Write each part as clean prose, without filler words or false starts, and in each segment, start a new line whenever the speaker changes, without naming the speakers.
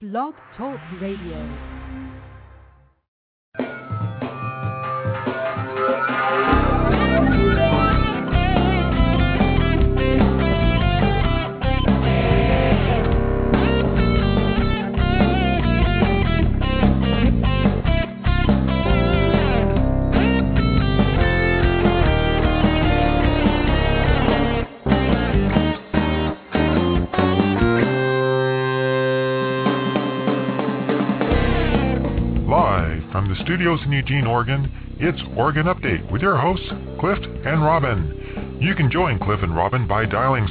Blog Talk Radio.
From the studios in Eugene, Oregon, it's Oregon Update with your hosts, Cliff and Robin. You can join Cliff and Robin by dialing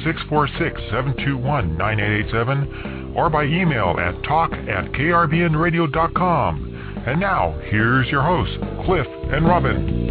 646-721-9887 or by email at talk@krbnradio.com. And now, here's your hosts, Cliff and Robin.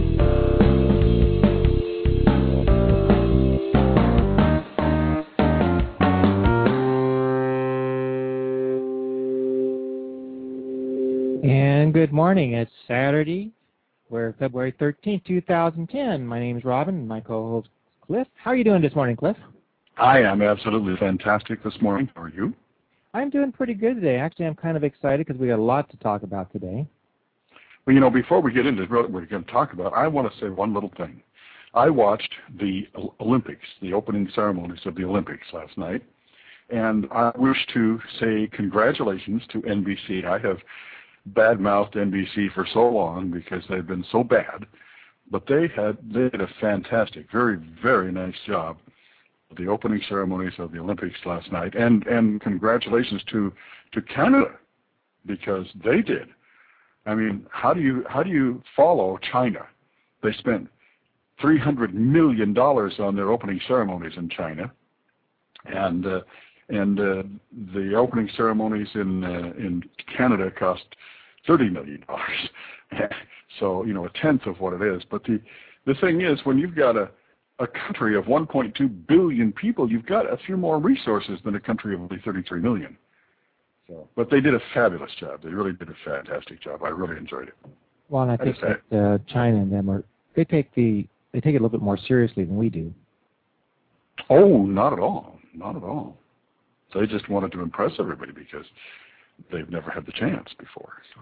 Good morning. It's Saturday. We're February 13th, 2010. My name is Robin, and my co-host Cliff. How are you doing this morning, Cliff?
I am absolutely fantastic this morning. How are you?
I'm doing pretty good today. Actually, I'm kind of excited because we got a lot to talk about today.
Well, you know, before we get into what we're going to talk about, I want to say one little thing. I watched the Olympics, the opening ceremonies of the Olympics last night, and I wish to say congratulations to NBC. I have bad-mouthed NBC for so long because they've been so bad, but they did a fantastic, very, very nice job of the opening ceremonies of the Olympics last night, and congratulations to Canada because they did. I mean, how do you follow China? They spent $300 million on their opening ceremonies in China, and the opening ceremonies in Canada cost $30 million. So, you know, a tenth of what it is. But the thing is, when you've got a country of 1.2 billion people, you've got a few more resources than a country of only 33 million. So, but they did a fabulous job. They really did a fantastic job. I really enjoyed it.
Well, and I think that China and them they take it a little bit more seriously than we do.
Oh, not at all. Not at all. They just wanted to impress everybody because they've never had the chance before. So.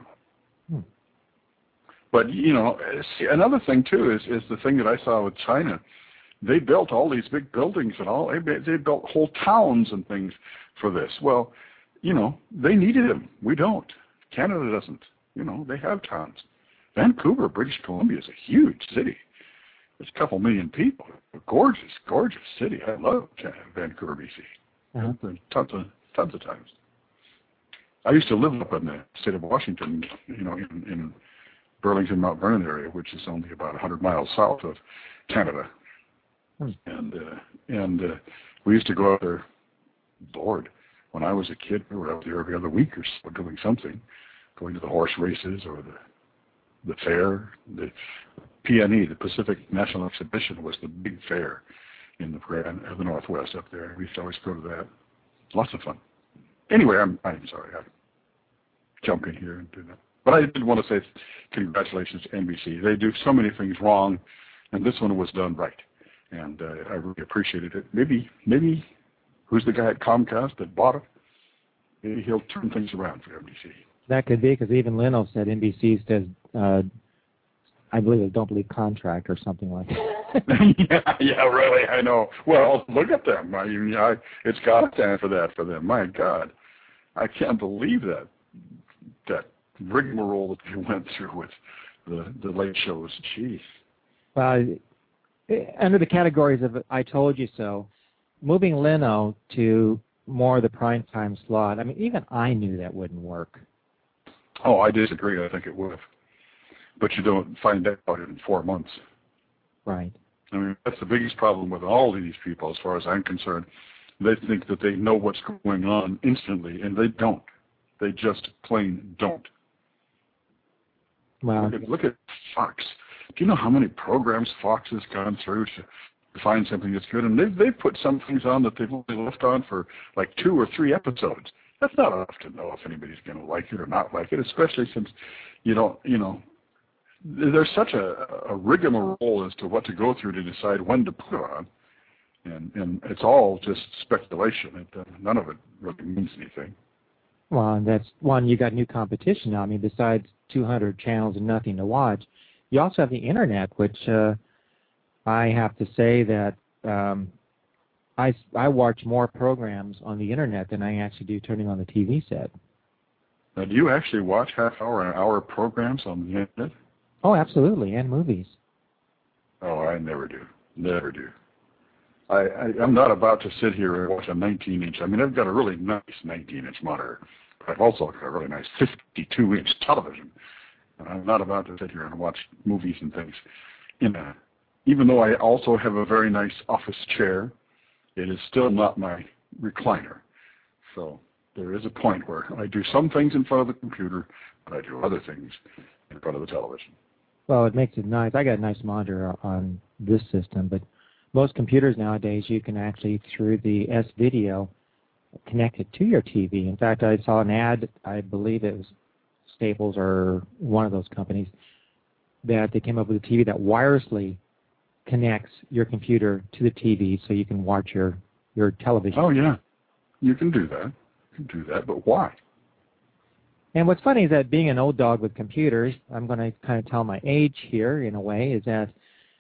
But, you know, see, another thing, too, is the thing that I saw with China. They built all these big buildings and all. They built whole towns and things for this. Well, you know, they needed them. We don't. Canada doesn't. You know, they have towns. Vancouver, British Columbia is a huge city. There's a couple million people. A gorgeous, gorgeous city. I love Vancouver, BC. Tons of times. I used to live up in the state of Washington, you know, in Burlington, Mount Vernon area, which is only about 100 miles south of Canada. And we used to go out there, Lord, when I was a kid, we were out there every other week or so doing something, going to the horse races or the fair. The PNE, the Pacific National Exhibition, was the big fair in the Northwest up there. We used to always go to that. Lots of fun. Anyway, I'm sorry. I jumped in here and do that. But I did want to say congratulations to NBC. They do so many things wrong, and this one was done right. And I really appreciated it. Maybe, who's the guy at Comcast that bought it? Maybe he'll turn things around for NBC. That
could be, because even Leno said NBC says, I believe it don't believe contract or something like that.
yeah, really, I know. Well, look at them. It's got to stand for that for them. My God, I can't believe that rigmarole that they went through with the late shows. Jeez.
Well, under the categories of I told you so, moving Leno to more of the primetime slot, I mean, even I knew that wouldn't work.
Oh, I disagree. I think it would. But you don't find out in 4 months.
Right.
I mean, that's the biggest problem with all of these people, as far as I'm concerned. They think that they know what's going on instantly, and they don't. They just plain don't.
Wow.
Look at Fox. Do you know how many programs Fox has gone through to find something that's good? And they've put some things on that they've only left on for like 2 or 3 episodes. That's not enough to know if anybody's going to like it or not like it, especially since there's such a rigmarole as to what to go through to decide when to put it on, and it's all just speculation. None of it really means anything.
Well, and that's one, you got new competition now. I mean, besides 200 channels and nothing to watch, you also have the Internet, which I have to say that I watch more programs on the Internet than I actually do turning on the TV set.
Now, do you actually watch half-hour and hour programs on the Internet?
Oh, absolutely, and movies.
Oh, I never do. Never do. I'm not about to sit here and watch a 19-inch. I mean, I've got a really nice 19-inch monitor, but I've also got a really nice 52-inch television. And I'm not about to sit here and watch movies and things. Even though I also have a very nice office chair, it is still not my recliner. So there is a point where I do some things in front of the computer, but I do other things in front of the television.
Well, it makes it nice. I got a nice monitor on this system, but most computers nowadays you can actually, through the S-Video, connect it to your TV. In fact, I saw an ad, I believe it was Staples or one of those companies, that they came up with a TV that wirelessly connects your computer to the TV so you can watch your television.
Oh, yeah. You can do that. You can do that, but why?
And what's funny is that being an old dog with computers, I'm going to kind of tell my age here in a way, is that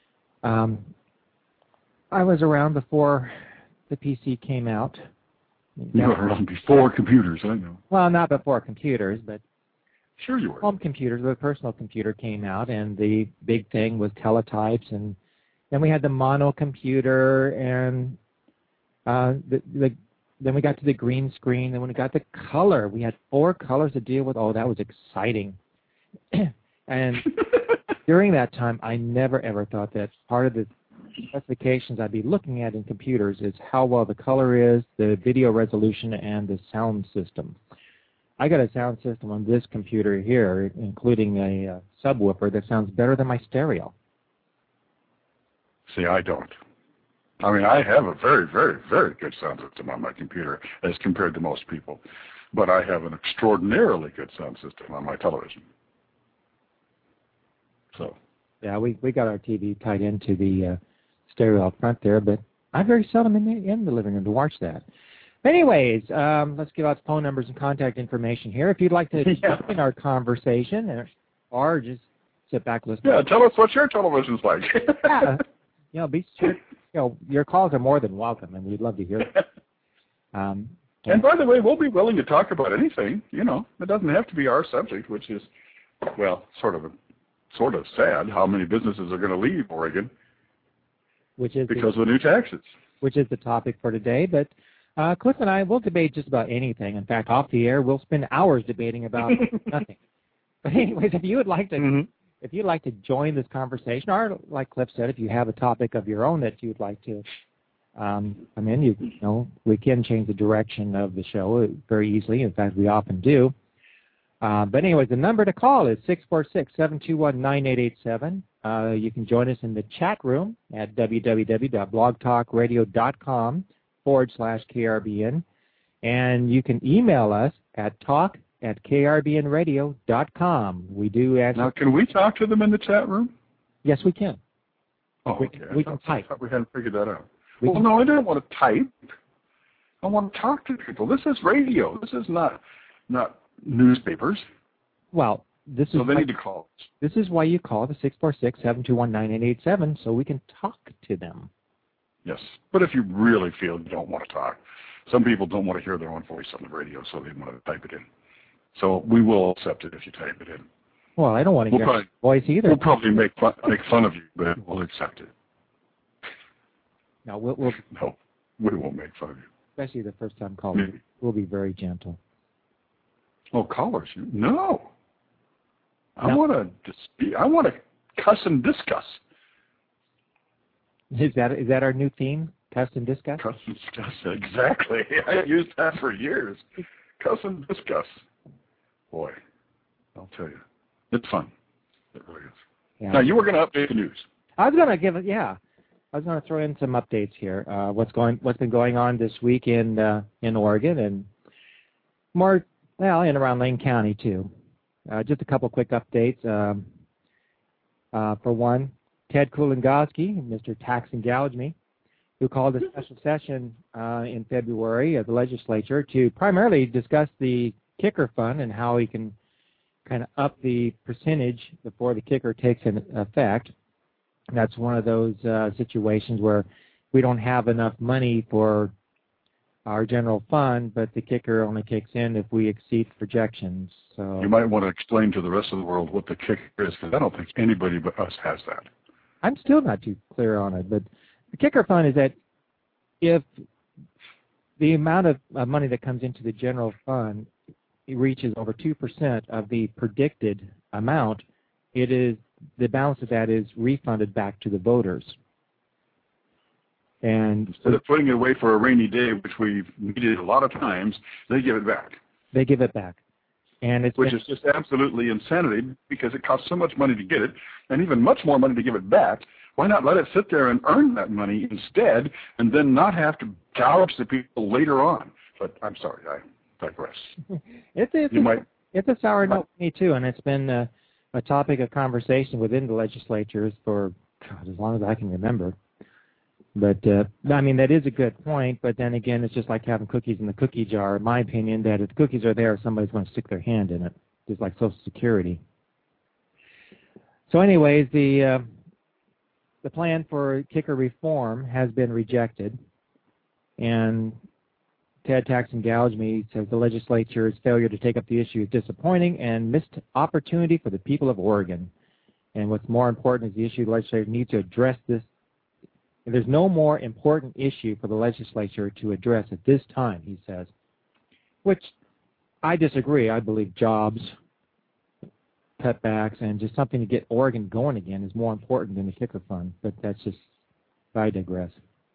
I was around before the PC came out.
You were around before computers, I know.
Well, not before computers, but
sure you were.
Home computers, the personal computer came out, and the big thing was teletypes, and then we had the mono computer, and then we got to the green screen, and when we got the color, we had 4 colors to deal with. Oh, that was exciting. And during that time, I never ever thought that part of the specifications I'd be looking at in computers is how well the color is, the video resolution, and the sound system. I got a sound system on this computer here, including a subwoofer that sounds better than my stereo.
See, I don't. I mean, I have a very, very, very good sound system on my computer as compared to most people, but I have an extraordinarily good sound system on my television. So.
Yeah, we got our TV tied into the stereo out front there, but I'm very seldom in the living room to watch that. Anyways, let's give out phone numbers and contact information here. If you'd like to join our conversation or just sit back and listen.
Yeah, tell us what your television's like.
Yeah, be sure. Your calls are more than welcome, and we'd love to hear them.
And by the way, we'll be willing to talk about anything. It doesn't have to be our subject, which is, well, sort of sad. How many businesses are going to leave Oregon? Because of the new taxes.
Which is the topic for today. But Cliff and I will debate just about anything. In fact, off the air, we'll spend hours debating about nothing. But anyways, if you would like to. If you'd like to join this conversation, or like Cliff said, if you have a topic of your own that you'd like to come in, we can change the direction of the show very easily. In fact, we often do. But anyways, the number to call is 646-721-9887. You can join us in the chat room at www.blogtalkradio.com/KRBN. And you can email us at talk@krbnradio.com. We do answer. Now,
can we talk to them in the chat room?
Yes, we can.
Oh, okay.
We can type.
I thought we hadn't figured that out. No, I don't want to type. I want to talk to people. This is radio. This is not newspapers.
Well, they
need to call.
This is why you call the 646-721-9887, so we can talk to them.
Yes, but if you really feel you don't want to talk, some people don't want to hear their own voice on the radio, so they want to type it in. So we will accept it if you type it in.
Well, I don't want to hear your voice either.
We'll probably make fun of you, but we'll accept it.
No,
No, we won't make fun of you.
Especially the first time callers. We'll be very gentle.
Oh, callers? No. I want to cuss and discuss.
Is that our new theme? Cuss and discuss?
Cuss and discuss, exactly. I used that for years. Cuss and discuss. Boy, I'll tell you, it's fun. It really is. Yeah. Now, you were going to update the news.
I was going to throw in some updates here. What's been going on this week in Oregon and more, and around Lane County too. Just a couple quick updates. For one, Ted Kulongoski, Mr. Tax and Gouge Me, who called a special session in February of the legislature to primarily discuss the kicker fund and how he can kind of up the percentage before the kicker takes an effect. That's one of those situations where we don't have enough money for our general fund, but the kicker only kicks in if we exceed projections. So
you might want to explain to the rest of the world what the kicker is, because I don't think anybody but us has that.
I'm still not too clear on it, but the kicker fund is that if the amount of money that comes into the general fund reaches over 2% of the predicted amount, the balance of that is refunded back to the voters. And
instead of putting it away for a rainy day, which we've needed a lot of times, they give it back.
They give it back. And which
is just absolutely insanity, because it costs so much money to get it, and even much more money to give it back. Why not let it sit there and earn that money instead, and then not have to gouge the people later on? But I'm sorry, I digress.
It's a sour note for me, too, and it's been a topic of conversation within the legislatures for as long as I can remember. But, I mean, that is a good point, but then again, it's just like having cookies in the cookie jar, in my opinion, that if the cookies are there, somebody's going to stick their hand in it, just like Social Security. So anyways, the plan for kicker reform has been rejected, and Ted Taxon Gouge me says the legislature's failure to take up the issue is disappointing and missed opportunity for the people of Oregon. And what's more important is the issue the legislature needs to address this. And there's no more important issue for the legislature to address at this time, he says, which I disagree. I believe jobs, cutbacks, and just something to get Oregon going again is more important than the kicker fund. But that's just, I digress.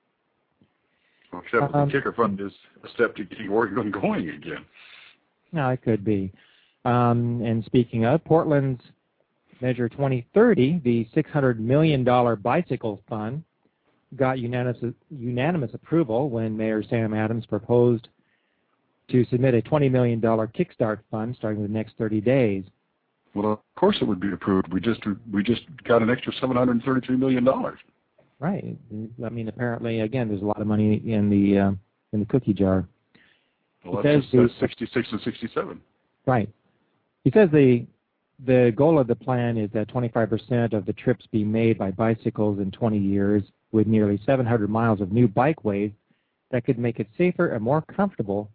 Except the kicker fund is a step to keep Oregon going again.
No, it could be. And speaking of, Portland's Measure 2030, the $600 million bicycle fund, got unanimous approval when Mayor Sam Adams proposed to submit a $20 million kickstart fund starting the next 30 days.
Well, of course it would be approved. We just got an extra $733 million.
Right. I mean, apparently, again, there's a lot of money in the cookie jar.
Well, that's 66 and 67.
Right. He says the goal of the plan is that 25% of the trips be made by bicycles in 20 years, with nearly 700 miles of new bikeways that could make it safer and more comfortable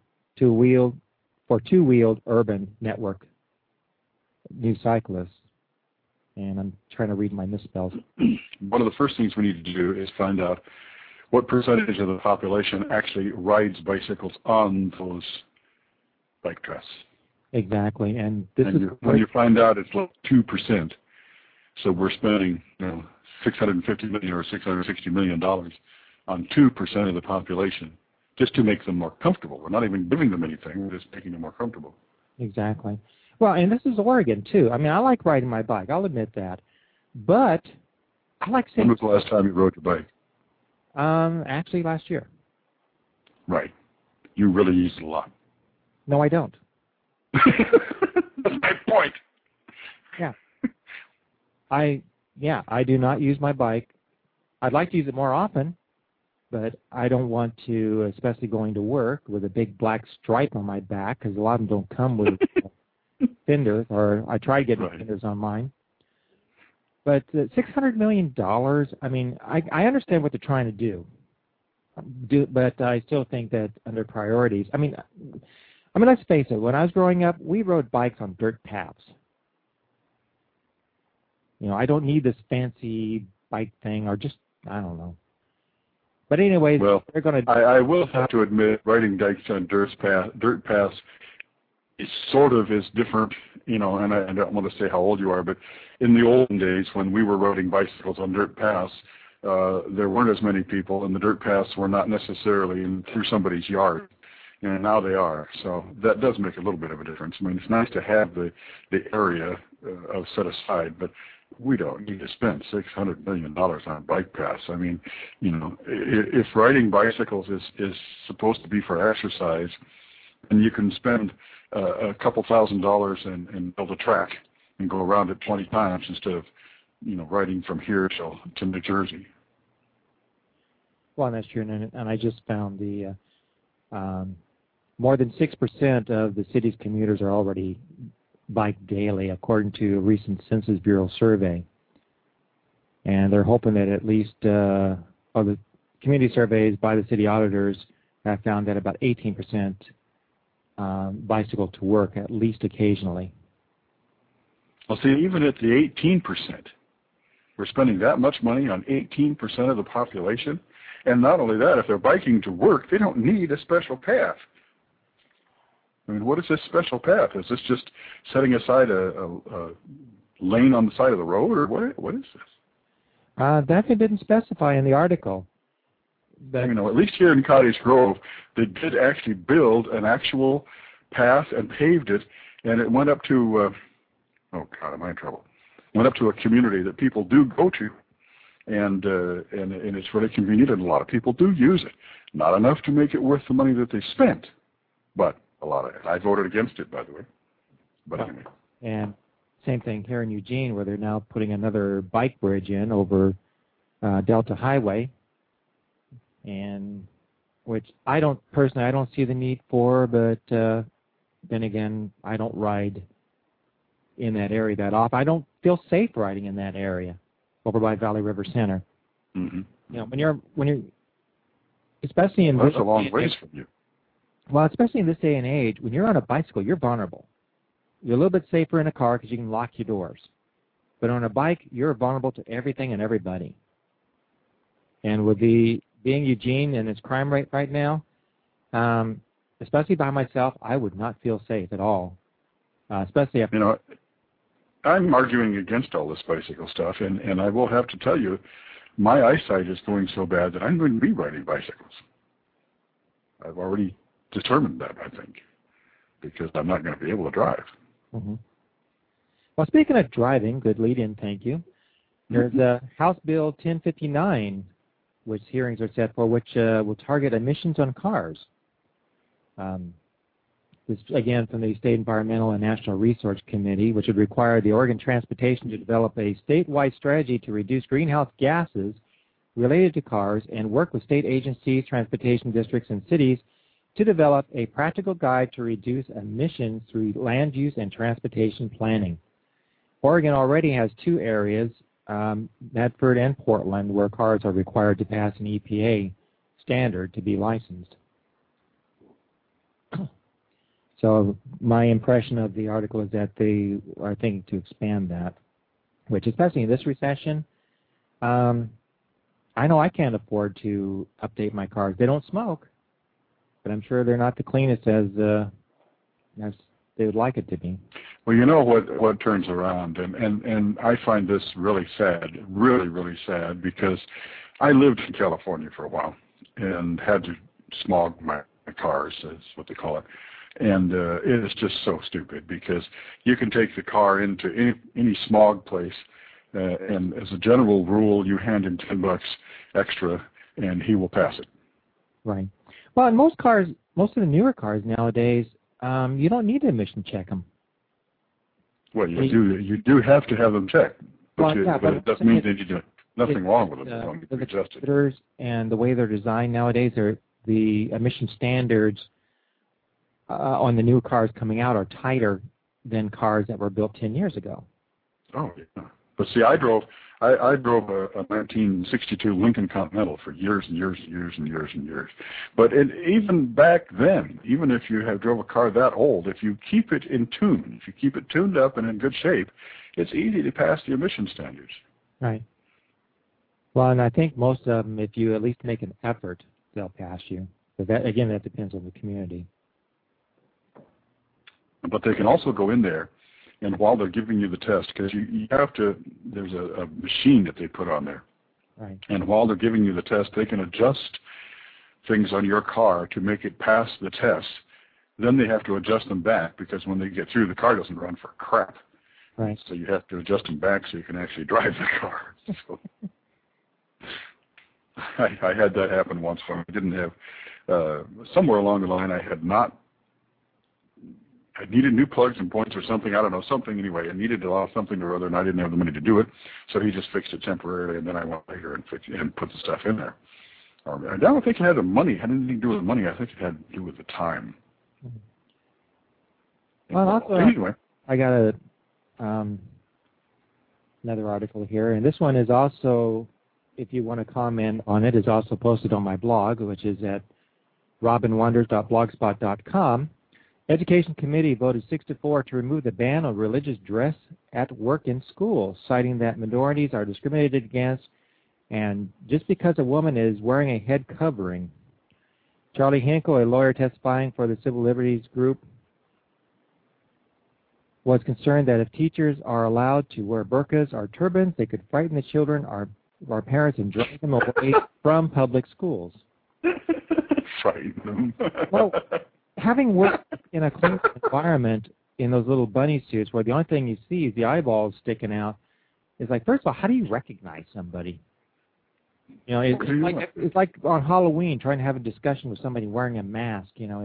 for two-wheeled urban network new cyclists. And I'm trying to read my misspells.
One of the first things we need to do is find out what percentage of the population actually rides bicycles on those bike tracks.
Exactly, and
when you find out it's like 2%, so we're spending $650 million or $660 million on 2% of the population just to make them more comfortable. We're not even giving them anything; we're just making them more comfortable.
Exactly. Well, and this is Oregon too. I mean, I like riding my bike. I'll admit that, but I like saying.
When was the last time you rode your bike?
Actually, last year.
Right. You really use it a lot.
No, I don't.
That's my point.
Yeah. I do not use my bike. I'd like to use it more often, but I don't want to, especially going to work with a big black stripe on my back, because a lot of them don't come with fenders, or I tried getting fenders on mine. But $600 million, I mean, I understand what they're trying to do, but I still think that under priorities, I mean, let's face it, when I was growing up, we rode bikes on dirt paths. I don't need this fancy bike thing, or just, I don't know. But anyways, they're going to...
I will have to admit, riding bikes on dirt paths is sort of is different, and I don't want to say how old you are, but in the olden days when we were riding bicycles on dirt paths, there weren't as many people, and the dirt paths were not necessarily through somebody's yard. And now they are. So that does make a little bit of a difference. I mean, it's nice to have the area set aside, but we don't need to spend $600 million on bike paths. I mean, if riding bicycles is supposed to be for exercise, and you can spend a couple $1,000s and build a track and go around it 20 times instead of, riding from here to New Jersey.
Well, that's true. And I just found the more than 6% of the city's commuters are already bike daily, according to a recent Census Bureau survey. And they're hoping that at least, the community surveys by the city auditors have found that about 18% bicycle to work, at least occasionally.
Well, see, even at the 18%, we're spending that much money on 18% of the population. And not only that, if they're biking to work, they don't need a special path. I mean, what is this special path? Is this just setting aside a lane on the side of the road, or what is this?
That they didn't specify in the article.
But, you know, at least here in Cottage Grove, they did actually build an actual path and paved it, and it went up to, oh God, am I in trouble? Went up to a community that people do go to, and it's really convenient, and a lot of people do use it. Not enough to make it worth the money that they spent, but a lot of it. I voted against it, by the way. But anyway.
And same thing here in Eugene, where they're now putting another bike bridge in over Delta Highway, and which I don't see the need for, but then again, I don't ride in that area that often. I don't feel safe riding in that area over by Valley River Center.
Mm-hmm.
You know, when you're especially in
that's a long ways from you.
Well, especially in this day and age, when you're on a bicycle, you're vulnerable. You're a little bit safer in a car because you can lock your doors. But on a bike, you're vulnerable to everything and everybody. And with being Eugene and its crime rate right now, especially by myself, I would not feel safe at all. Especially after...
You know, I'm arguing against all this bicycle stuff, and I will have to tell you, my eyesight is going so bad that I'm going to be riding bicycles. I've already determined that, I think, because I'm not going to be able to drive.
Mm-hmm. Well, speaking of driving, good lead-in, thank you. There's House Bill 1059, which hearings are set for, which will target emissions on cars. This, again, from the State Environmental and National Resource Committee, which would require the Oregon Transportation to develop a statewide strategy to reduce greenhouse gases related to cars and work with state agencies, transportation districts, and cities to develop a practical guide to reduce emissions through land use and transportation planning. Oregon already has two areas, Medford and Portland, where cars are required to pass an EPA standard to be licensed. So my impression of the article is that they are thinking to expand that, which especially in this recession, I know I can't afford to update my cars. They don't smoke, but I'm sure they're not the cleanest as they would like it to be.
Well, you know what turns around, and I find this really sad, really, really sad, because I lived in California for a while and had to smog my cars, is what they call it. And it is just so stupid, because you can take the car into any smog place, and as a general rule, you hand him $10 extra, and he will pass it.
Right. Well, in most of the newer cars nowadays, you don't need to emission check them.
Well, you do have to have them checked, but it doesn't mean that you do nothing wrong with them. They don't need to be adjusted.
And the way they're designed nowadays, the emission standards on the new cars coming out are tighter than cars that were built 10 years ago.
Oh, yeah. But see, I drove a 1962 Lincoln Continental for years and years and years and years and years. But even back then, even if you drove a car that old, if you keep it in tune, if you keep it tuned up and in good shape, it's easy to pass the emission standards.
Right. Well, and I think most of them, if you at least make an effort, they'll pass you. But that depends on the community.
But they can also go in there, and while they're giving you the test, because you have to, there's a machine that they put on there.
Right.
And while they're giving you the test, they can adjust things on your car to make it pass the test. Then they have to adjust them back, because when they get through, the car doesn't run for crap.
Right.
So you have to adjust them back so you can actually drive the car. So I had that happen once when I didn't have, somewhere along the line I needed new plugs and points or something, I don't know, something anyway. I needed to allow something or other, and I didn't have the money to do it, so he just fixed it temporarily, and then I went later and put the stuff in there. I don't think it had the money. It had anything to do with the money. I think it had to do with the time.
Well, also,
anyway,
I got another article here, and this one is also, if you want to comment on it, is also posted on my blog, which is at robinwonders.blogspot.com. Education Committee voted 6-4 to remove the ban on religious dress at work in schools, citing that minorities are discriminated against, and just because a woman is wearing a head covering. Charlie Hinkle, a lawyer testifying for the Civil Liberties Group, was concerned that if teachers are allowed to wear burqas or turbans, they could frighten the children or our parents and drive them away from public schools.
Frighten them.
Well, having worked in a closed environment in those little bunny suits where the only thing you see is the eyeballs sticking out, is like, first of all, how do you recognize somebody? You know, it's like on Halloween trying to have a discussion with somebody wearing a mask. You know,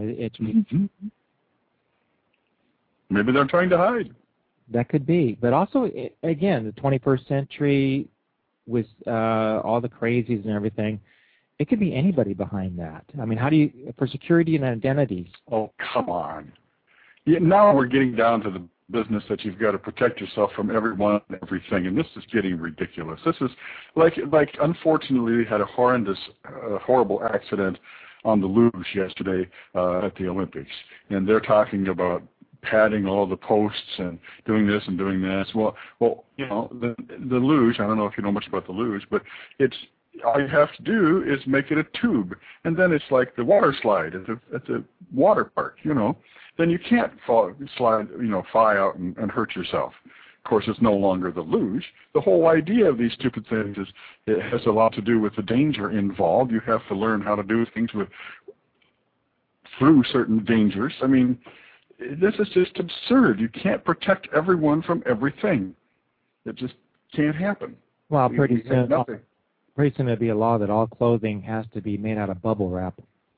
Maybe they're trying to hide.
That could be. But also, again, the 21st century with all the crazies and everything, it could be anybody behind that. I mean, how do you, for security and identities?
Oh, come on. Yeah, now we're getting down to the business that you've got to protect yourself from everyone and everything, and this is getting ridiculous. This is like unfortunately, we had a horrible accident on the luge yesterday at the Olympics, and they're talking about padding all the posts and doing this and doing this. Well, you know, the luge, I don't know if you know much about the luge, but it's, all you have to do is make it a tube, and then it's like the water slide at the water park, you know. Then you can't fly out and hurt yourself. Of course, it's no longer the luge. The whole idea of these stupid things is it has a lot to do with the danger involved. You have to learn how to do things through certain dangers. I mean, this is just absurd. You can't protect everyone from everything. It just can't happen.
Well, pretty soon there'll be a law that all clothing has to be made out of bubble wrap.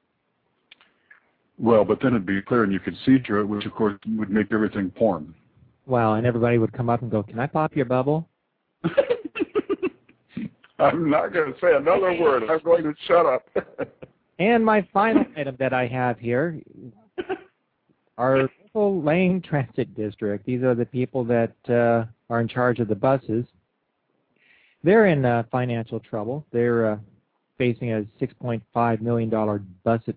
Well, but then it'd be clear and you could see through it, which of course would make everything porn.
Well, and everybody would come up and go, "Can I pop your bubble?"
I'm not going to say another word. I'm going to shut up.
And my final item that I have here, our local Lane Transit District. These are the people that are in charge of the buses. They're in financial trouble. They're facing a $6.5 million budget.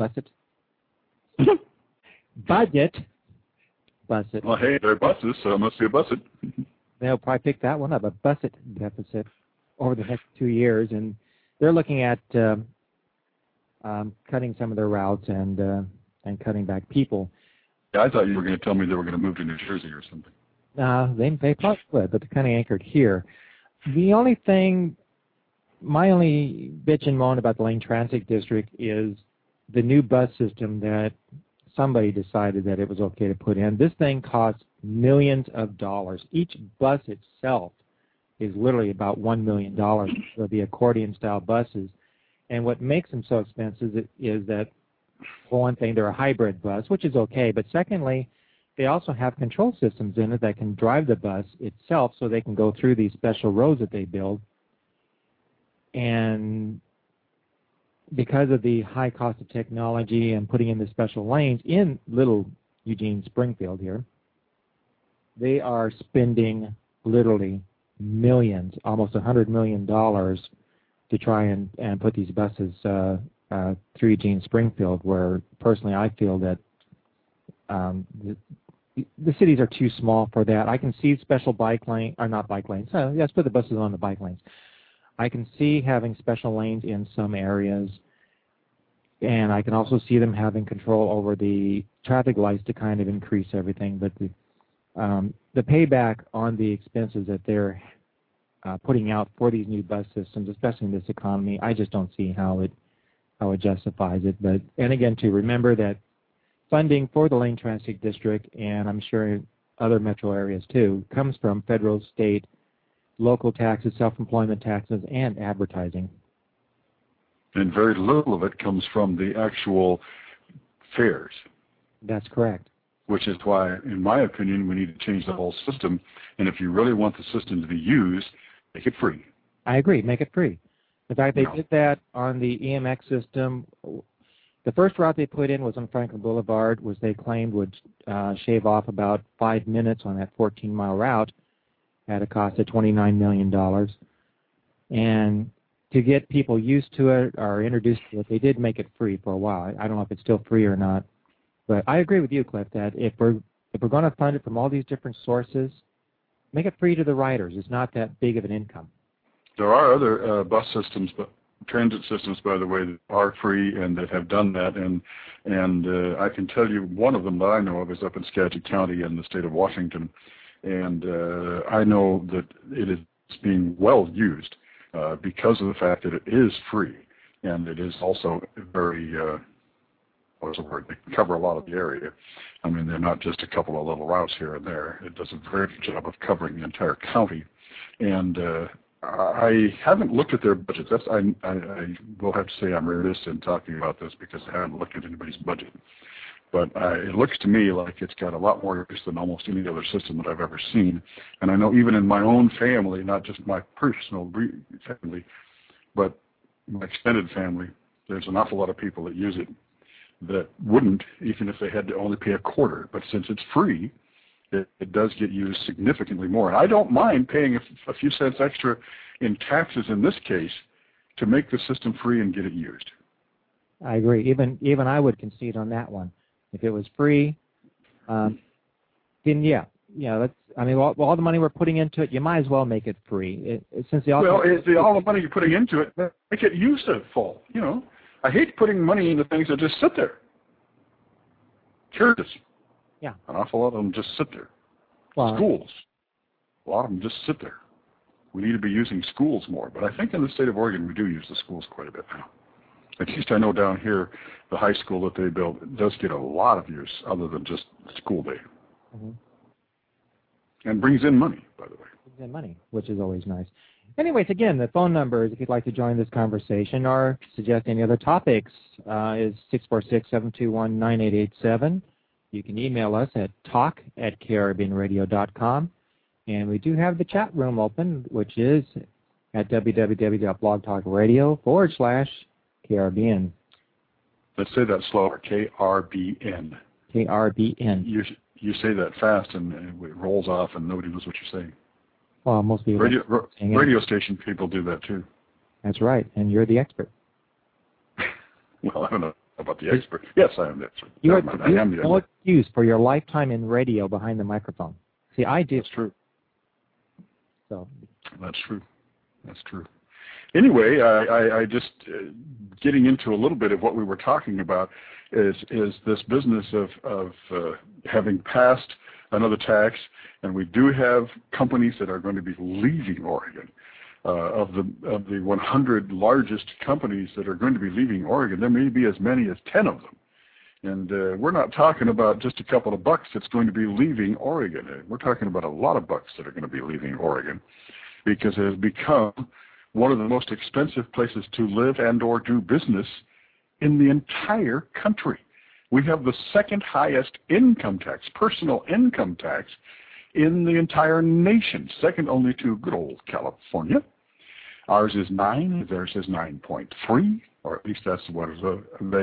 Well, hey, they're buses, so it must be a budget.
They'll probably pick that one up, a budget deficit over the next 2 years, and they're looking at cutting some of their routes and cutting back people.
Yeah, I thought you were going to tell me they were going to move to New Jersey or something.
They probably would, but they're kind of anchored here. The only thing, my only bitch and moan about the Lane Transit District is the new bus system that somebody decided that it was okay to put in. This thing costs millions of dollars. Each bus itself is literally about $1 million for the accordion-style buses. And what makes them so expensive is that, for one thing, they're a hybrid bus, which is okay. But secondly, they also have control systems in it that can drive the bus itself so they can go through these special roads that they build. And because of the high cost of technology and putting in the special lanes in little Eugene Springfield here, they are spending literally millions, almost $100 million to try and put these buses through Eugene Springfield, where personally I feel that the cities are too small for that. I can see special bike lane, or not bike lanes, let's put the buses on the bike lanes. I can see having special lanes in some areas, and I can also see them having control over the traffic lights to kind of increase everything. But the payback on the expenses that they're putting out for these new bus systems, especially in this economy, I just don't see how it justifies it. But and again, to remember that funding for the Lane Transit District, and I'm sure other metro areas too, comes from federal, state, local taxes, self-employment taxes, and advertising.
And very little of it comes from the actual fares.
That's correct.
Which is why, in my opinion, we need to change the whole system. And if you really want the system to be used, make it free.
I agree. Make it free. In fact, they did that on the EMX system. The first route they put in was on Franklin Boulevard, which they claimed would shave off about 5 minutes on that 14-mile route at a cost of $29 million. And to get people used to it or introduced to it, they did make it free for a while. I don't know if it's still free or not. But I agree with you, Cliff, that if we're going to fund it from all these different sources, make it free to the riders. It's not that big of an income.
There are other bus systems, but transit systems, by the way, that are free and that have done that. And I can tell you one of them that I know of is up in Skagit County in the state of Washington. And I know that it is being well used because of the fact that it is free. And it is also very, what's the word, they cover a lot of the area. I mean, they're not just a couple of little routes here and there. It does a very good job of covering the entire county. And I haven't looked at their budgets. I will have to say I'm remiss in talking about this because I haven't looked at anybody's budget. But it looks to me like it's got a lot more use than almost any other system that I've ever seen. And I know even in my own family, not just my personal family, but my extended family, there's an awful lot of people that use it that wouldn't, even if they had to only pay a quarter. But since it's free, it does get used significantly more. And I don't mind paying a few cents extra in taxes in this case to make the system free and get it used.
I agree. Even I would concede on that one. If it was free, then yeah, that's. I mean, all the money we're putting into it, you might as well make it free. Since all
the money you're putting into it, make it used to full. You know, I hate putting money into things that just sit there. Churches.
Yeah.
An awful lot of them just sit there.
Well,
schools. A lot of them just sit there. We need to be using schools more. But I think in the state of Oregon, we do use the schools quite a bit now. At least I know down here, the high school that they built does get a lot of use other than just school day.
Mm-hmm.
And brings in money, by the way.
Brings in money, which is always nice. Anyways, again, the phone number, if you'd like to join this conversation or suggest any other topics, is 646-721-9887. You can email us at talk@krbnradio.com. And we do have the chat room open, which is at www.blogtalkradio.com/KRBN.
Let's say that slower, KRBN.
KRBN.
You say that fast and it rolls off and nobody knows what you're saying.
Well, most people
radio station people do that too.
That's right, and you're the expert.
Well, I don't know about the expert. Yes, I am the expert.
You
am the
no excuse for your lifetime in radio behind the microphone. See, I did.
That's true.
So.
That's true. That's true. Anyway, I just getting into a little bit of what we were talking about is this business of having passed another tax, and we do have companies that are going to be leaving Oregon. Of the 100 largest companies that are going to be leaving Oregon, there may be as many as 10 of them. And we're not talking about just a couple of bucks that's going to be leaving Oregon. We're talking about a lot of bucks that are going to be leaving Oregon because it has become one of the most expensive places to live and or do business in the entire country. We have the second highest income tax, personal income tax, in the entire nation, second only to good old California. Ours is 9, theirs is 9.3, or at least that's what is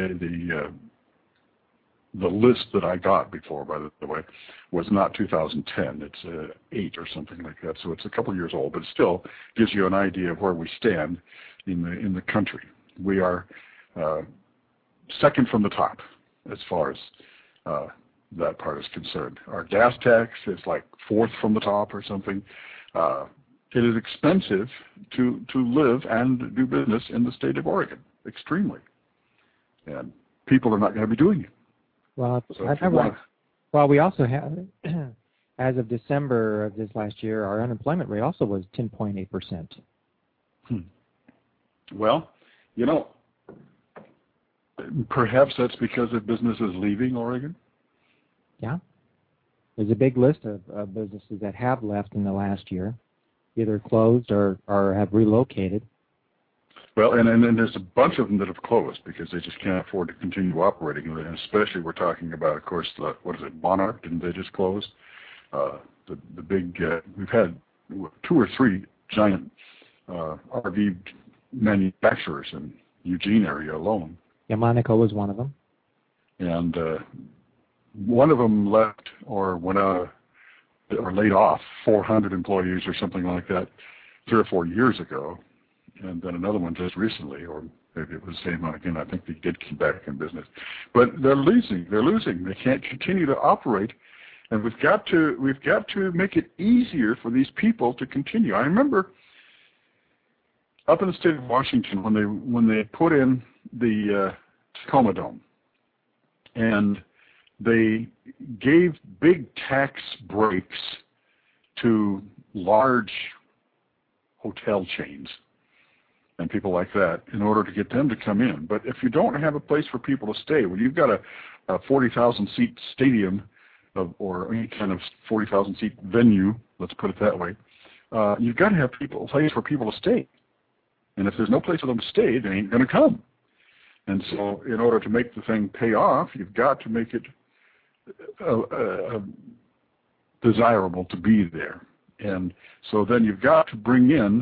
the list that I got before, by the way, was not 2010. It's 8 or something like that. So it's a couple years old, but it still gives you an idea of where we stand in the country. We are second from the top as far as that part is concerned. Our gas tax is like 4th from the top or something. It is expensive to live and do business in the state of Oregon, extremely. And people are not going to be doing it.
Well, we also have, as of December of this last year, our unemployment rate also was 10.8%.
Well, perhaps that's because of businesses leaving Oregon.
Yeah. There's a big list of businesses that have left in the last year, either closed or have relocated.
Well, and there's a bunch of them that have closed because they just can't afford to continue operating. And especially we're talking about, of course, Monarch, didn't they just close? The big, we've had 2 or 3 giant RV manufacturers in Eugene area alone
Yeah, Monaco was one of them.
And one of them left or went out or laid off 400 employees or something like that 3 or 4 years ago. And then another one just recently, or maybe it was the same one again. I think they did come back in business. But they're losing. They're losing. They can't continue to operate. And we've got to make it easier for these people to continue. I remember up in the state of Washington when they put in the Tacoma Dome, and they gave big tax breaks to large hotel chains and people like that in order to get them to come in. But if you don't have a place for people to stay, when you've got a 40,000 seat stadium or any kind of 40,000 seat venue, let's put it that way, you've got to have a place for people to stay. And if there's no place for them to stay, they ain't going to come. And so in order to make the thing pay off, you've got to make it desirable to be there. And so then you've got to bring in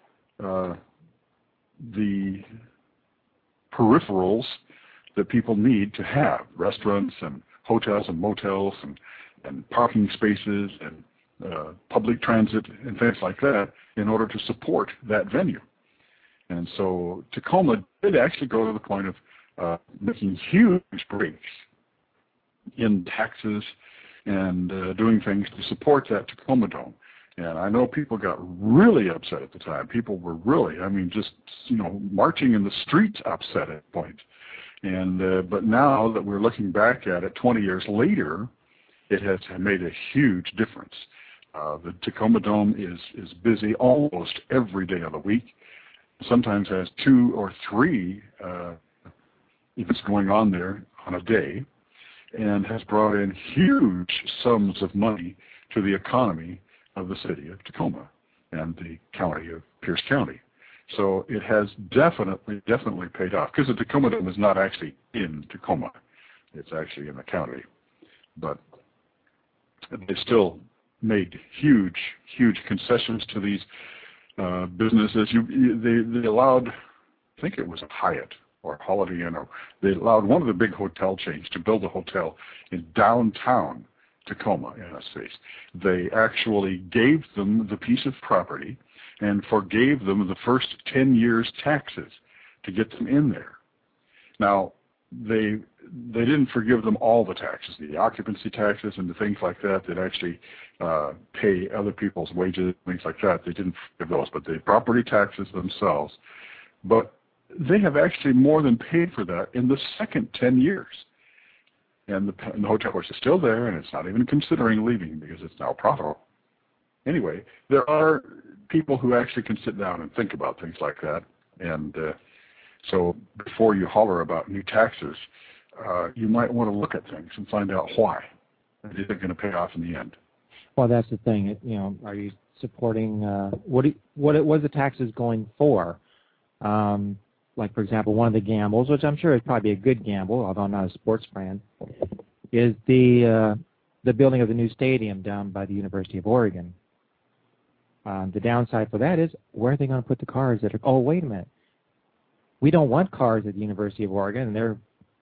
the peripherals that people need to have, restaurants and hotels and motels and parking spaces and public transit and things like that in order to support that venue. And so Tacoma did actually go to the point of making huge breaks in taxes and doing things to support that Tacoma Dome. And I know people got really upset at the time. People were really, just, marching in the streets upset at points. And but now that we're looking back at it 20 years later, it has made a huge difference. The Tacoma Dome is busy almost every day of the week. Sometimes has 2 or 3 events going on there on a day, and has brought in huge sums of money to the economy of the city of Tacoma and the county of Pierce County. So it has definitely paid off, because the Tacoma Dome is not actually in Tacoma. It's actually in the county. But they still made huge concessions to these businesses. They allowed, I think it was a Hyatt or Holiday Inn, or they allowed one of the big hotel chains to build a hotel in downtown Tacoma in a space. They actually gave them the piece of property and forgave them the first 10 years' taxes to get them in there. Now, they didn't forgive them all the taxes, the occupancy taxes and the things like that actually pay other people's wages, things like that. They didn't forgive those, but the property taxes themselves. But they have actually more than paid for that in the second 10 years. And the hotel, of course, is still there, and it's not even considering leaving because it's now profitable. Anyway, there are people who actually can sit down and think about things like that. And so before you holler about new taxes, you might want to look at things and find out why. Is it going to pay off in the end?
Well, that's the thing. Are you supporting what was the taxes going for? Like, for example, one of the gambles, which I'm sure is probably a good gamble, although I'm not a sports fan, is the building of the new stadium down by the University of Oregon. The downside for that is, where are they going to put the cars that are, oh, wait a minute. We don't want cars at the University of Oregon, and they're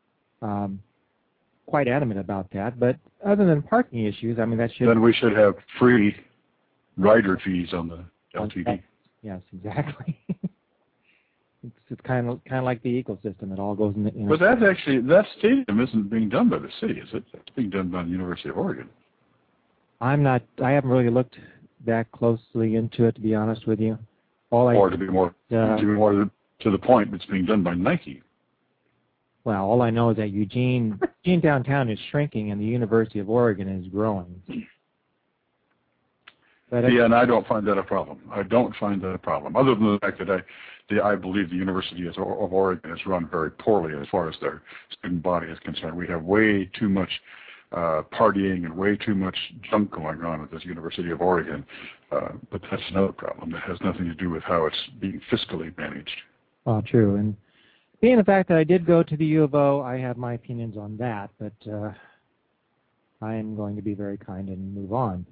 quite adamant about that. But other than parking issues, that should... Then
we should have free rider fees on the LTV.
Yes, exactly. It's kind of like the ecosystem. It all goes in the...
But that stadium isn't being done by the city, is it? It's being done by the University of Oregon.
I haven't really looked that closely into it, to be honest with you.
To be more to the point, it's being done by Nike.
Well, all I know is that Eugene downtown is shrinking and the University of Oregon is growing. But
and I don't find that a problem. I don't find that a problem, other than the fact that I believe the University of Oregon is run very poorly as far as their student body is concerned. We have way too much partying and way too much junk going on at this University of Oregon. But that's another problem. That has nothing to do with how it's being fiscally managed.
Oh, true. And being the fact that I did go to the U of O, I have my opinions on that, but I am going to be very kind and move on.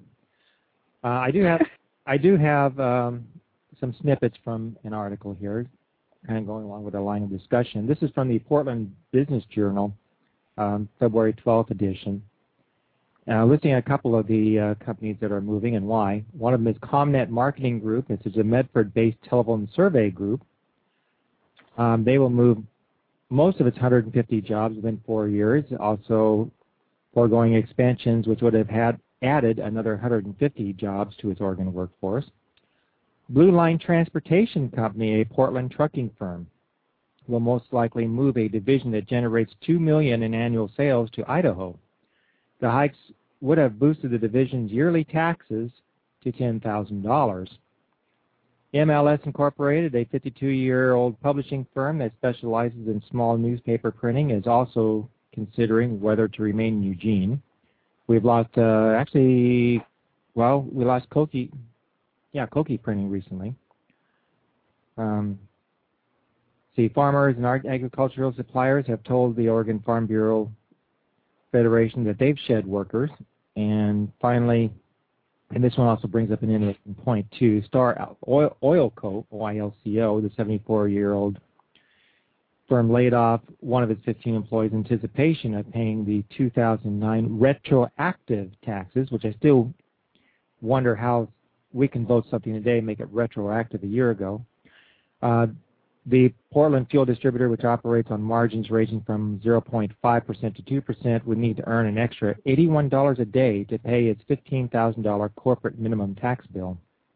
I do have some snippets from an article here. kind of going along with our line of discussion. This is from the Portland Business Journal, February 12th edition. Listing a couple of the companies that are moving and why. One of them is ComNet Marketing Group. This is a Medford-based telephone survey group. They will move most of its 150 jobs within 4 years, also foregoing expansions which would have added another 150 jobs to its Oregon workforce. Blue Line Transportation Company, a Portland trucking firm, will most likely move a division that generates $2 million in annual sales to Idaho. The hikes would have boosted the division's yearly taxes to $10,000. MLS Incorporated, a 52-year-old publishing firm that specializes in small newspaper printing, is also considering whether to remain in Eugene. We've lost, we lost Koki Printing recently. Farmers and agricultural suppliers have told the Oregon Farm Bureau Federation that they've shed workers. And finally, and this one also brings up an interesting point too, Star Oilco, OILCO, the 74-year-old firm laid off one of its 15 employees in anticipation of paying the 2009 retroactive taxes, which I still wonder how we can vote something today and make it retroactive a year ago. The Portland fuel distributor, which operates on margins ranging from 0.5% to 2%, would need to earn an extra $81 a day to pay its $15,000 corporate minimum tax bill.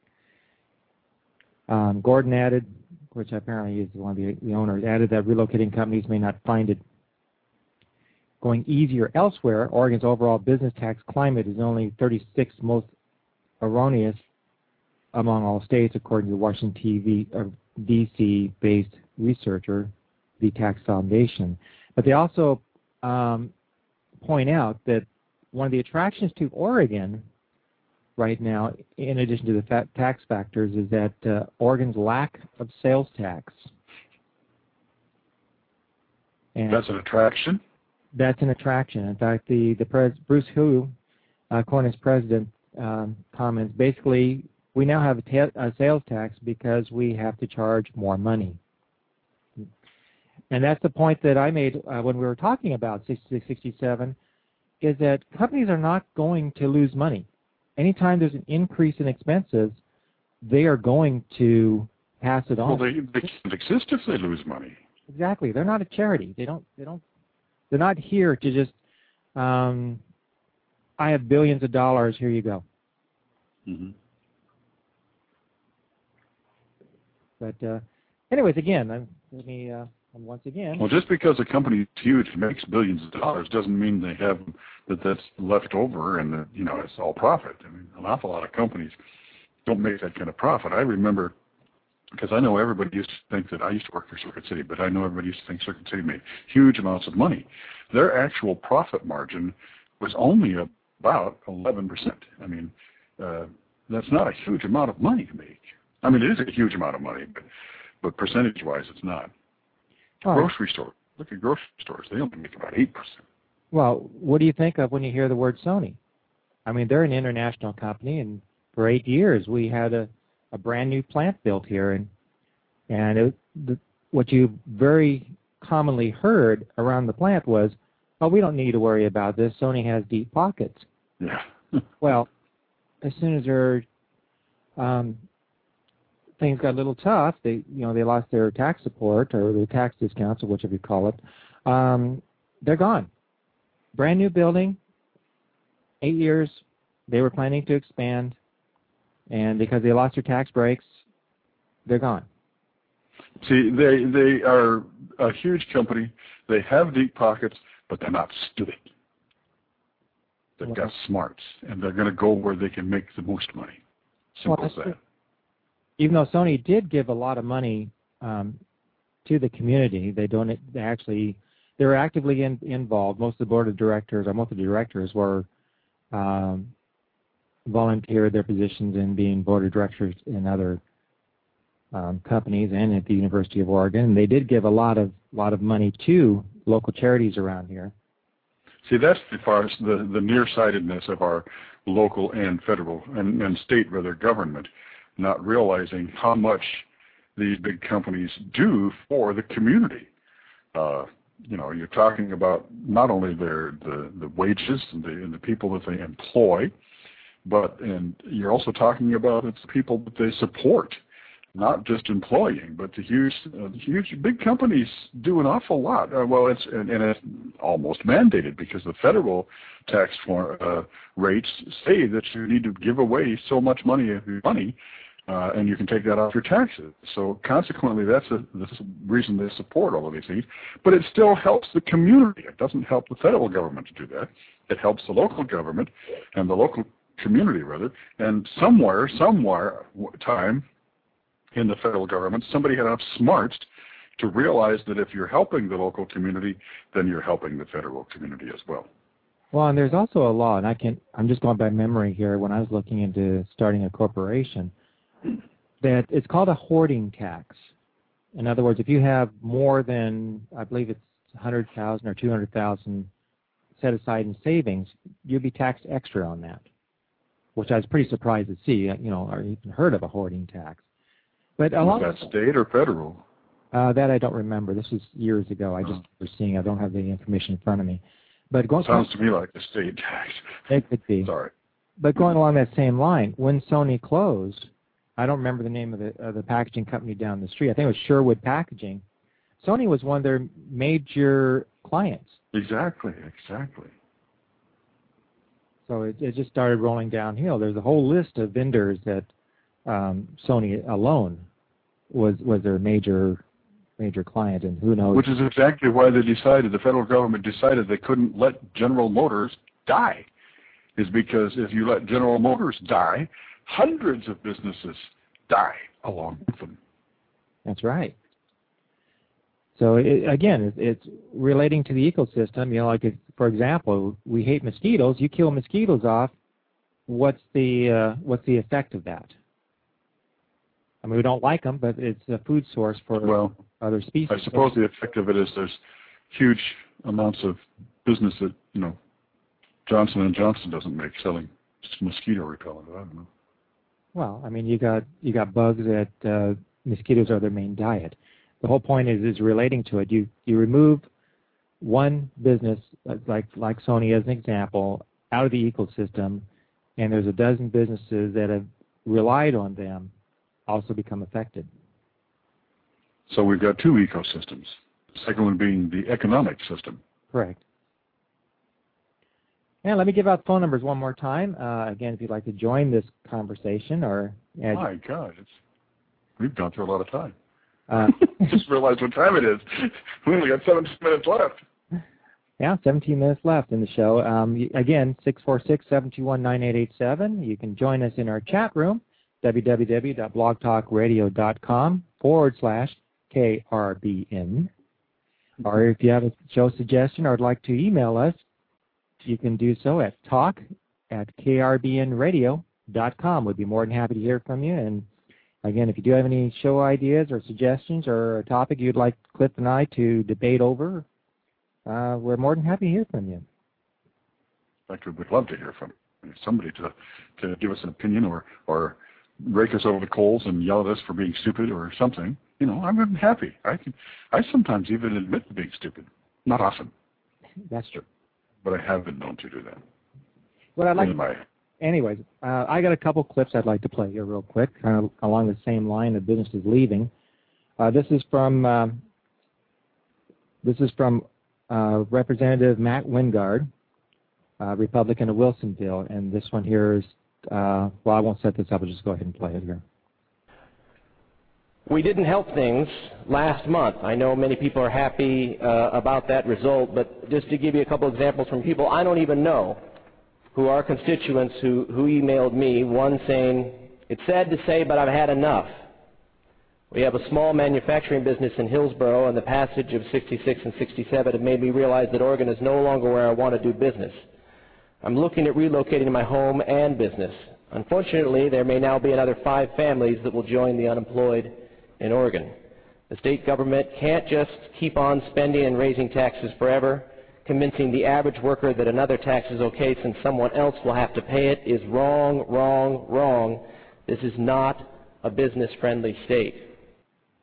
Gordon added, which apparently is one of the owners, added that relocating companies may not find it going easier elsewhere. Oregon's overall business tax climate is only 36th most erroneous among all states, according to Washington D.C.-based researcher, the Tax Foundation. But they also point out that one of the attractions to Oregon right now, in addition to the tax factors, is that Oregon's lack of sales tax. And
that's an attraction?
That's an attraction. In fact, Bruce Hu, Cornyn's president, comments, basically, we now have a sales tax because we have to charge more money. And that's the point that I made when we were talking about 6667, is that companies are not going to lose money. Anytime there's an increase in expenses, they are going to pass it on.
Well, they can't exist if they lose money.
Exactly. They're not a charity. They're not here to just, I have billions of dollars, here you go.
Mm-hmm.
But anyways, again, once again.
Well, just because a company is huge and makes billions of dollars doesn't mean they have that's left over and that it's all profit. I mean, an awful lot of companies don't make that kind of profit. I remember, because I know everybody used to think that I used to work for Circuit City, but I know everybody used to think Circuit City made huge amounts of money. Their actual profit margin was only about 11%. I mean, that's not a huge amount of money to make. I mean, it is a huge amount of money, but percentage-wise, it's not. Grocery stores. Look at grocery stores. They only make about 8%.
Well, what do you think of when you hear the word Sony? I mean, they're an international company, and for 8 years we had a brand new plant built here, and what you very commonly heard around the plant was, "Oh, we don't need to worry about this. Sony has deep pockets."
Yeah.
Well, as soon as their things got a little tough, they lost their tax support or their tax discounts or whichever you call it. They're gone. Brand new building, 8 years. They were planning to expand, and because they lost their tax breaks, they're gone.
See, they are a huge company. They have deep pockets, but they're not stupid. They've got smarts, and they're going to go where they can make the most money. Simple as that.
Even though Sony did give a lot of money to the community, they were actively involved. Most of the board of directors, or most of the directors, were volunteered their positions in being board of directors in other companies and at the University of Oregon. And they did give a lot of money to local charities around here.
See, that's the nearsightedness of our local and federal and state, rather, government, not realizing how much these big companies do for the community. You're talking about not only the wages and the people that they employ, and you're also talking about it's the people that they support, not just employing, but the huge big companies do an awful lot. It's almost mandated because the federal tax rates say that you need to give away so much money, and you can take that off your taxes. So consequently, that's the reason they support all of these things. But it still helps the community. It doesn't help the federal government to do that. It helps the local government and the local community, rather. And somewhere time in the federal government, somebody had enough smarts to realize that if you're helping the local community, then you're helping the federal community as well.
Well, and there's also a law, and I'm just going by memory here. When I was looking into starting a corporation, that it's called a hoarding tax. In other words, if you have more than, I believe it's 100,000 or 200,000 set aside in savings, you'll be taxed extra on that, which I was pretty surprised to see. Or even heard of a hoarding tax. But
was that state or federal?
That I don't remember. This was years ago. I just remember seeing. I don't have the information in front of me. But
sounds to me like a state tax.
It could be.
Sorry.
But going along that same line, when Sony closed, I don't remember the name of the packaging company down the street. I think it was Sherwood Packaging. Sony was one of their major clients.
Exactly.
So it just started rolling downhill. There's a whole list of vendors that Sony alone was their major client, and who knows.
Which is exactly why the federal government decided they couldn't let General Motors die, is because if you let General Motors die, hundreds of businesses die along with them.
That's right. So it's relating to the ecosystem. Like for example, we hate mosquitoes. You kill mosquitoes off. What's the effect of that? I mean, we don't like them, but it's a food source for other species.
I suppose the effect of it is there's huge amounts of business that Johnson & Johnson doesn't make selling mosquito repellent. I don't know.
Well, I mean, you got bugs that mosquitoes are their main diet. The whole point is relating to it. You remove one business, like Sony as an example, out of the ecosystem, and there's a dozen businesses that have relied on them also become affected.
So we've got two ecosystems. The second one being the economic system.
Correct. And let me give out phone numbers one more time. Again, if you'd like to join this conversation or...
My God, we've gone through a lot of time. Just realized what time it is. We only got 17 minutes left.
Yeah, 17 minutes left in the show. Again, 646-721-9887. You can join us in our chat room, www.blogtalkradio.com/KRBN. Or if you have a show suggestion or would like to email us, you can do so at talk@krbnradio.com. We'd be more than happy to hear from you. And again, if you do have any show ideas or suggestions or a topic you'd like Cliff and I to debate over, we're more than happy to hear from you.
In fact, we'd love to hear from somebody to give us an opinion or rake us over the coals and yell at us for being stupid or something. I'm happy. I sometimes even admit to being stupid. Not often.
That's true.
But I have been known to do that.
What I'd like anyways, I got a couple clips I'd like to play here real quick, kind of along the same line of businesses leaving. This is from Representative Matt Wingard, Republican of Wilsonville, and this one here is, I won't set this up, I'll just go ahead and play it here.
We didn't help things last month. I know many people are happy about that result, but just to give you a couple examples from people I don't even know, who are constituents who emailed me, one saying, "It's sad to say, but I've had enough. We have a small manufacturing business in Hillsboro, and the passage of 66 and 67 have made me realize that Oregon is no longer where I want to do business. I'm looking at relocating my home and business. Unfortunately, there may now be another 5 families that will join the unemployed in Oregon. The state government can't just keep on spending and raising taxes forever. Convincing the average worker that another tax is okay since someone else will have to pay it is wrong, wrong, wrong. This is not a business-friendly state."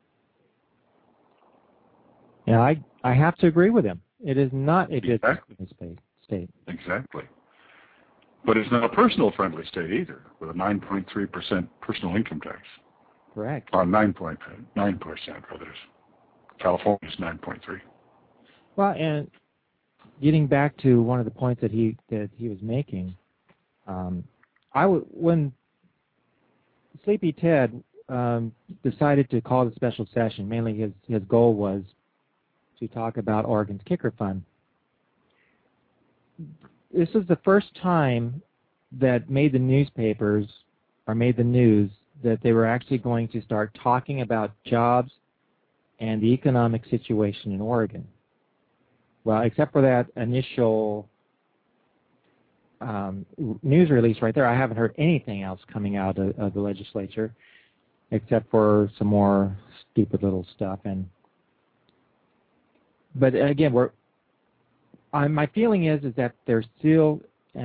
And I have to agree with him. It is not a good state.
Exactly. But it's not a personal-friendly state either, with a 9.3% personal income tax.
Correct.
Or 9%, rather. California's 9.3.
Well, and getting back to one of the points that he was making, when Sleepy Ted decided to call the special session, mainly his goal was to talk about Oregon's Kicker Fund. This is the first time that made the newspapers or made the news that they were actually going to start talking about jobs and the economic situation in Oregon. Well, except for that initial news release right there, I haven't heard anything else coming out of the legislature except for some more stupid little stuff. But again, my feeling is that they're still,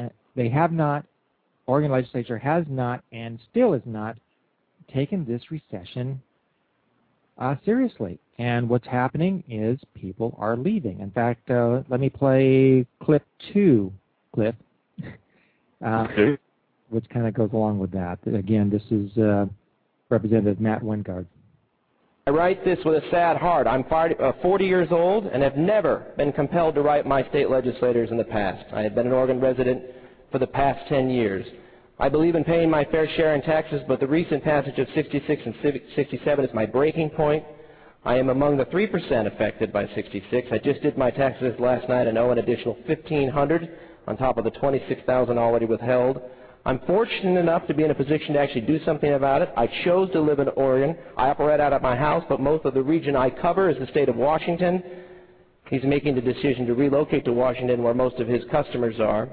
Oregon legislature has not and still is not taken this recession seriously. And what's happening is people are leaving. In fact, let me play clip 2, Cliff,
Okay.
which kind of goes along with that. Again, this is Representative Matt Wingard.
I write this with a sad heart. I'm 40 years old and have never been compelled to write my state legislators in the past. I have been an Oregon resident for the past 10 years. I believe in paying my fair share in taxes, but the recent passage of 66 and 67 is my breaking point. I am among the 3% affected by 66. I just did my taxes last night and owe an additional $1,500 on top of the $26,000 already withheld. I'm fortunate enough to be in a position to actually do something about it. I chose to live in Oregon. I operate out of my house, but most of the region I cover is the state of Washington. He's making the decision to relocate to Washington, where most of his customers are.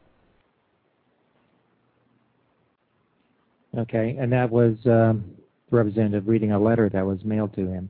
Okay, and that was the representative reading a letter that was mailed to him.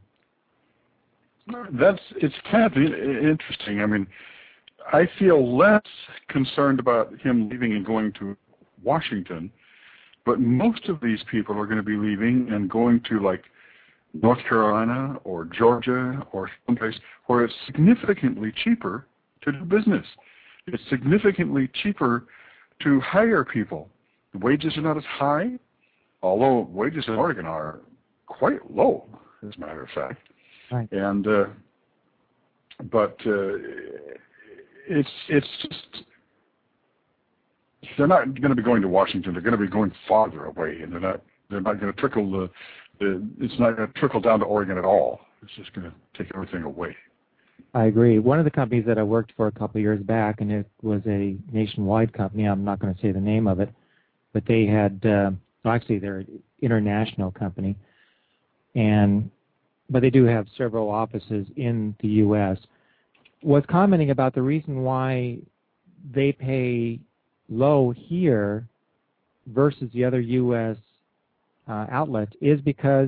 It's kind of interesting. I mean, I feel less concerned about him leaving and going to Washington, but most of these people are going to be leaving and going to like North Carolina or Georgia or someplace where it's significantly cheaper to do business. It's significantly cheaper to hire people. The wages are not as high, although wages in Oregon are quite low, as a matter of fact.
Right.
And but it's just they're not going to be going to Washington. They're going to be going farther away, and they're not going to trickle it's not going to trickle down to Oregon at all. It's just going to take everything away.
I agree. One of the companies that I worked for a couple of years back, and it was a nationwide company. I'm not going to say the name of it, but they had actually they're an international company, but they do have several offices in the U.S. Was commenting about the reason why they pay low here versus the other U.S. outlets is because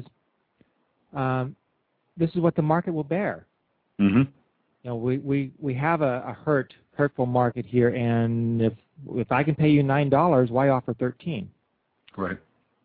this is what the market will bear.
Mm-hmm.
You know, we have a hurtful market here, and if I can pay you $9, why offer $13?
Right.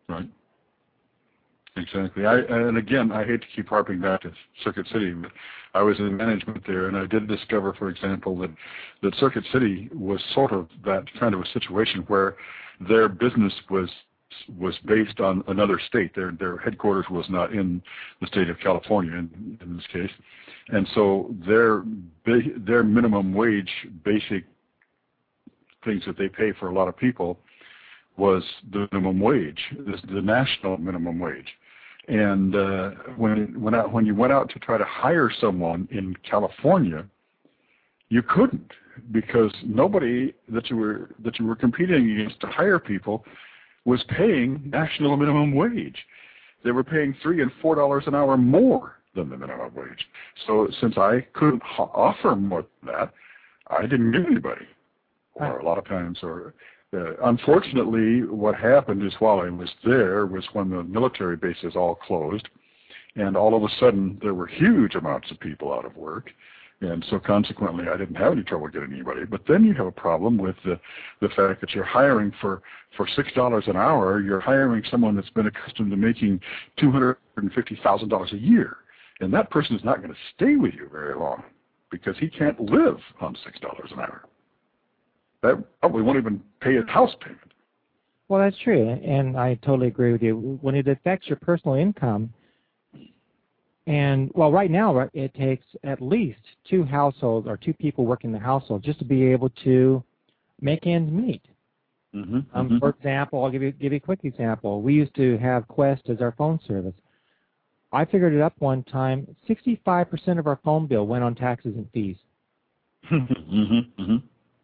Exactly. And again, I hate to keep harping back to Circuit City, but I was in management there, and I did discover, for example, that Circuit City was sort of that kind of a situation where their business was based on another state. Their headquarters was not in the state of California in this case, and so their minimum wage, basic things that they pay for a lot of people, was the minimum wage, the national minimum wage. And when you went out to try to hire someone in California, you couldn't, because nobody that you were competing against to hire people was paying national minimum wage. They were paying $3 and $4 an hour more than the minimum wage. So since I couldn't offer more than that, I didn't get anybody. Or a lot of times, unfortunately, what happened is while I was there was when the military bases all closed, and all of a sudden there were huge amounts of people out of work, and so consequently I didn't have any trouble getting anybody. But then you have a problem with the fact that you're hiring for $6 an hour. You're hiring someone that's been accustomed to making $250,000 a year, And that person is not going to stay with you very long because he can't live on $6 an hour. That probably won't even pay his house payment.
Well, that's true, and I totally agree with you. When it affects your personal income, and, well, right now it takes at least two households or two people working in the household just to be able to make ends meet. For example, I'll give you a quick example. We used to have Quest as our phone service. I figured it up one time. 65% of our phone bill went on taxes and fees.
Yeah,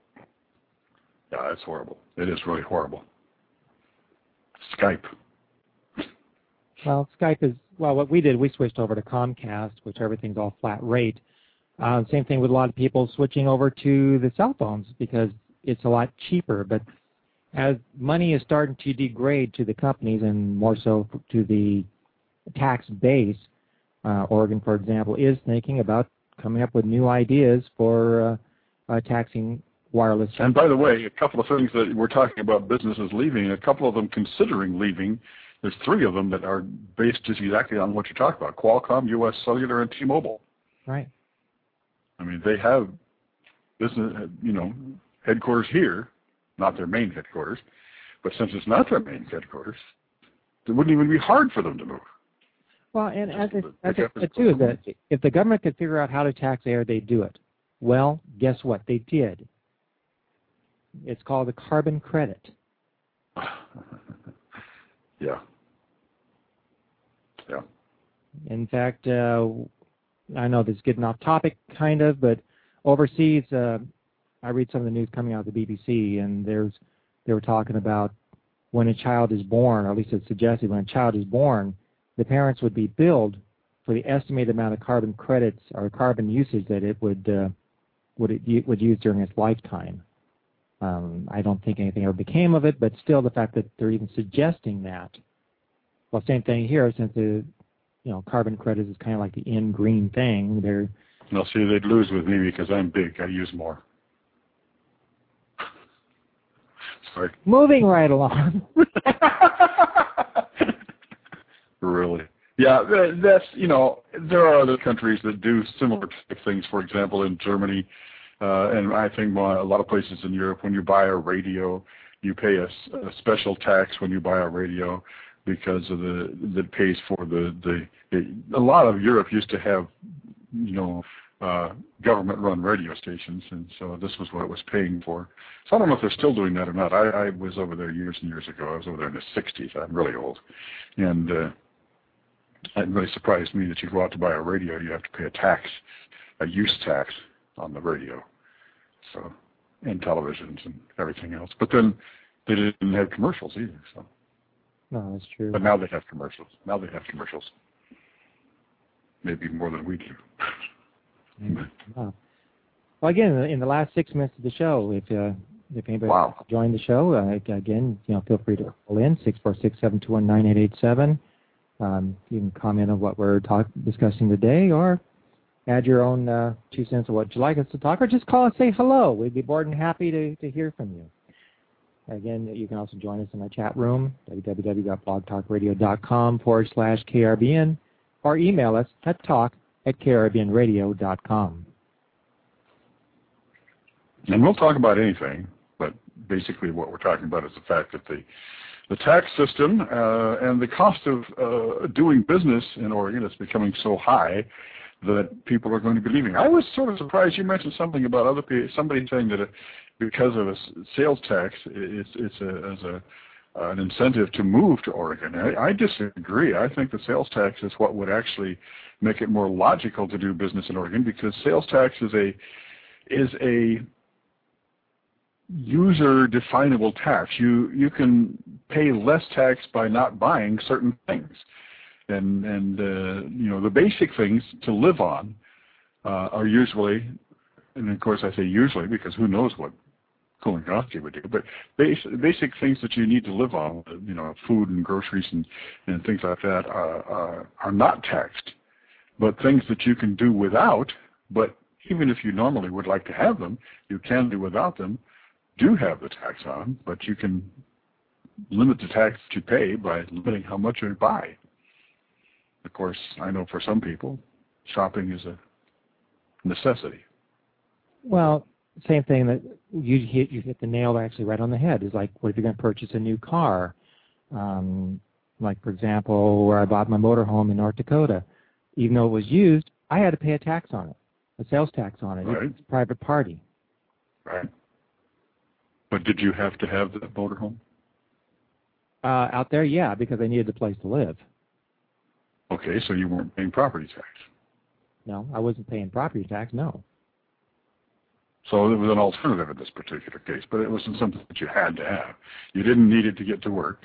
it's horrible. It is really horrible. Skype.
Well, Skype is, well, what we did, we switched over to Comcast, which everything's all flat rate. Same thing with a lot of people switching over to the cell phones because it's a lot cheaper. But as money is starting to degrade to the companies and more so to the tax base, Oregon, for example, is thinking about coming up with new ideas for taxing wireless.
And by the way, a couple of things that we're talking about businesses leaving, a couple of them considering leaving. There's three of them that are based just exactly on what you talked about: Qualcomm, U.S. Cellular, and T-Mobile.
Right.
I mean, they have business, headquarters here, not their main headquarters. But since it's not their main headquarters, it wouldn't even be hard for them to move.
Well, and as I said too, that if the government could figure out how to tax air, they'd do it. Well, guess what? They did. It's called a carbon credit.
Yeah.
In fact, I know this is getting off topic, kind of, but overseas, I read some of the news coming out of the BBC, and they were talking about when a child is born, or at least it's suggested when a child is born, the parents would be billed for the estimated amount of carbon credits or carbon usage that it would use during its lifetime. I don't think anything ever became of it, but still the fact that they're even suggesting that. Well, same thing here, since the carbon credits is kind of like the in green thing.
No, see, they'd lose with me because I'm big. I use more. Sorry.
Moving right along.
Really? Yeah, that's, there are other countries that do similar things. For example, in Germany, and I think a lot of places in Europe, when you buy a radio, you pay a special tax when you buy a radio because of that pays for a lot of Europe used to have, government-run radio stations, and so this was what it was paying for. So I don't know if they're still doing that or not. I was over there years and years ago. I was over there in the 60s. I'm really old. And it really surprised me that you go out to buy a radio, you have to pay a use tax on the radio, so, and televisions and everything else. But then they didn't have commercials either. So.
No, that's true.
But now they have commercials. Maybe more than we do.
Wow. Well, again, in the last 6 minutes of the show, if anybody wants to join the show, again, feel free to call in 646-721-9887. You can comment on what we're discussing today, or add your own 2 cents of what you'd like us to talk, or just call and say hello. We'd be more than happy to hear from you. Again, you can also join us in our chat room, www.blogtalkradio.com/KRBN, or email us at talk@KRBNradio.com.
And we'll talk about anything, but basically what we're talking about is the fact that the tax system and the cost of doing business in Oregon is becoming so high that people are going to be leaving. I was sort of surprised you mentioned something about other people, somebody saying that because of a sales tax, it's an incentive to move to Oregon. I disagree. I think the sales tax is what would actually make it more logical to do business in Oregon, because sales tax is a user-definable tax. You can pay less tax by not buying certain things, and the basic things to live on are usually, and of course I say usually because who knows what Kolongoski would do, but basic things that you need to live on, food and groceries and things like that are not taxed. But things that you can do without, but even if you normally would like to have them, you can do without them, do have the tax on, but you can limit the tax that you pay by limiting how much you buy. Of course, I know for some people, shopping is a necessity.
Well, same thing that you hit the nail actually right on the head. Is like, what if you're going to purchase a new car? Like, for example, where I bought my motorhome in North Dakota, even though it was used, I had to pay a tax on it, a sales tax on it.
Right.
It's a private party.
Right. But did you have to have that motorhome?
Out there, yeah, because I needed a place to live.
Okay, so you weren't paying property tax.
No, I wasn't paying property tax, no.
So it was an alternative in this particular case, but it wasn't something that you had to have. You didn't need it to get to work.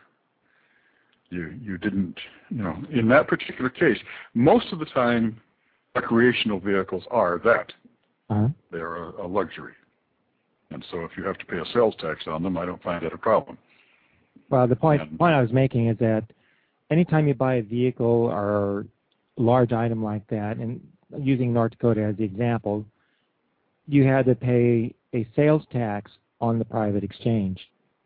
You didn't, in that particular case, most of the time, recreational vehicles are that.
Uh-huh.
They're a luxury. And so if you have to pay a sales tax on them, I don't find that a problem.
Well, the point I was making is that anytime you buy a vehicle or a large item like that, and using North Dakota as the example, you had to pay a sales tax on the private exchange.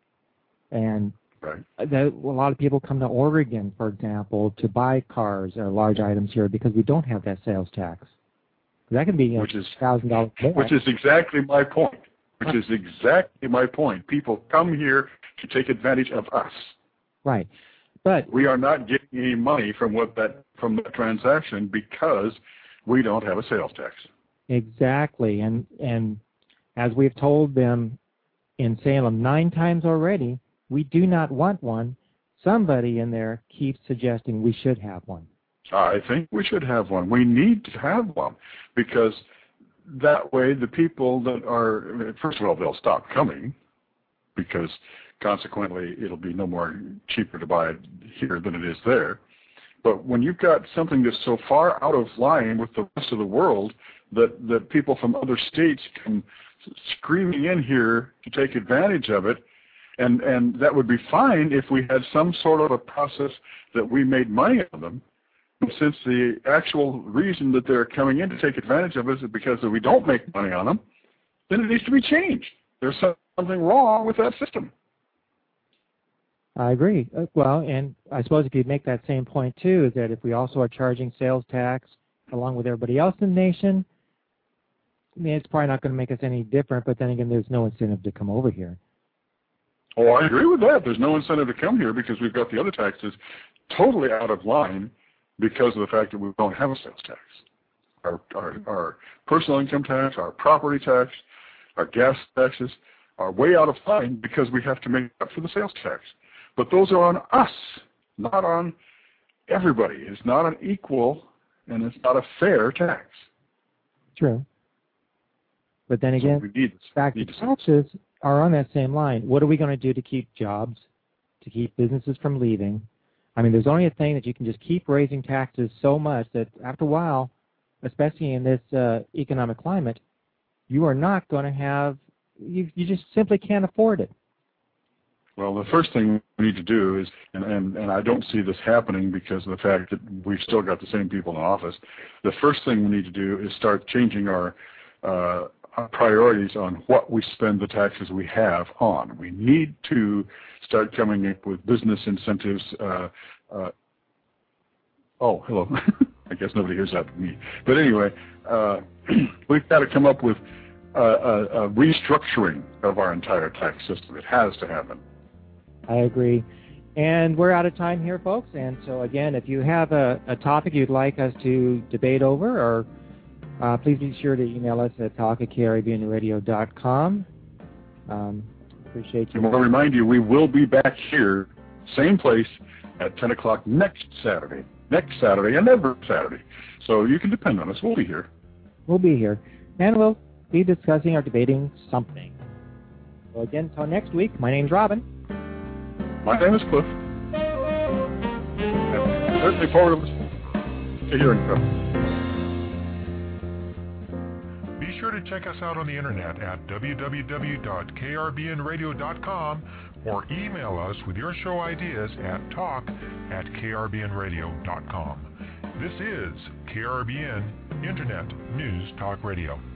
And
right.
A lot of people come to Oregon, for example, to buy cars or large items here because we don't have that sales tax. That can be $1,000 more.
Which is exactly my point. Which is exactly my point. People come here to take advantage of us.
Right. But
we are not getting any money from that transaction because we don't have a sales tax.
Exactly. And as we've told them in Salem 9 times already, we do not want one. Somebody in there keeps suggesting we should have one.
I think we should have one. We need to have one because that way the people that are, first of all, they'll stop coming because consequently it'll be no more cheaper to buy it here than it is there. But when you've got something that's so far out of line with the rest of the world that people from other states come screaming in here to take advantage of it, and that would be fine if we had some sort of a process that we made money on them. But since the actual reason that they're coming in to take advantage of us is because we don't make money on them, then it needs to be changed. There's something wrong with that system.
I agree. Well, and I suppose if you make that same point, too, is that if we also are charging sales tax along with everybody else in the nation, I mean, it's probably not going to make us any different, but then again, there's no incentive to come over here.
Oh, I agree with that. There's no incentive to come here because we've got the other taxes totally out of line because of the fact that we don't have a sales tax. Our personal income tax, our property tax, our gas taxes are way out of line because we have to make up for the sales tax. But those are on us, not on everybody. It's not an equal and it's not a fair tax.
True. But then again, taxes are on that same line. What are we going to do to keep jobs, to keep businesses from leaving? I mean, there's only a thing that you can just keep raising taxes so much that after a while, especially in this economic climate, you are not going to have, you just simply can't afford it.
Well, the first thing we need to do is, and I don't see this happening because of the fact that we've still got the same people in office, the first thing we need to do is start changing our priorities on what we spend the taxes we have on. We need to start coming up with business incentives. Oh, hello. I guess nobody hears that but me. But anyway, we've got to come up with a restructuring of our entire tax system. It has to happen.
I agree. And we're out of time here, folks. And so, again, if you have a topic you'd like us to debate over, or please be sure to email us at talk@KRBNradio.com. Appreciate you.
I want to remind you, we will be back here, same place, at 10 o'clock next Saturday and every Saturday. So you can depend on us. We'll be here.
We'll be here. And we'll be discussing or debating something. So again, until next week, my name's Robin.
My name is Cliff. I'm certainly forward to hearing from you.
Be sure to check us out on the internet at www.krbnradio.com or email us with your show ideas at talk@krbnradio.com. This is KRBN Internet News Talk Radio.